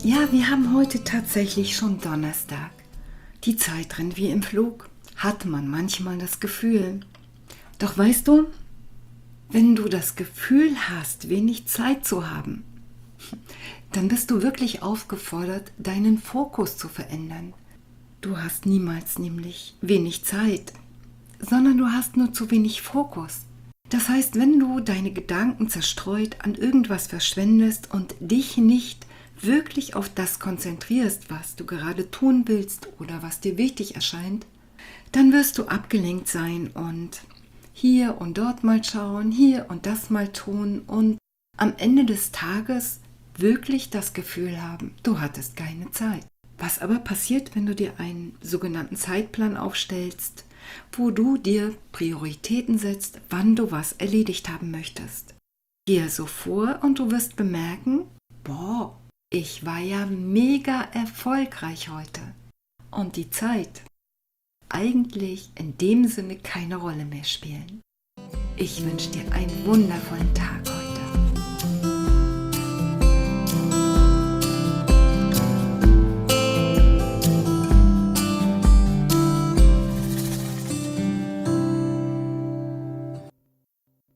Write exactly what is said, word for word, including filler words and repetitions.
Ja, wir haben heute tatsächlich schon Donnerstag. Die Zeit rennt wie im Flug, hat man manchmal das Gefühl. Doch weißt du, wenn du das Gefühl hast, wenig Zeit zu haben, dann bist du wirklich aufgefordert, deinen Fokus zu verändern. Du hast niemals nämlich wenig Zeit, sondern du hast nur zu wenig Fokus. Das heißt, wenn du deine Gedanken zerstreut an irgendwas verschwendest und dich nicht wirklich auf das konzentrierst, was du gerade tun willst oder was dir wichtig erscheint, dann wirst du abgelenkt sein und hier und dort mal schauen, hier und das mal tun und am Ende des Tages wirklich das Gefühl haben, du hattest keine Zeit. Was aber passiert, wenn du dir einen sogenannten Zeitplan aufstellst, wo du dir Prioritäten setzt, wann du was erledigt haben möchtest? Gehe so vor und du wirst bemerken, boah, ich war ja mega erfolgreich heute. Und die Zeit eigentlich in dem Sinne keine Rolle mehr spielen. Ich wünsche dir einen wundervollen Tag heute.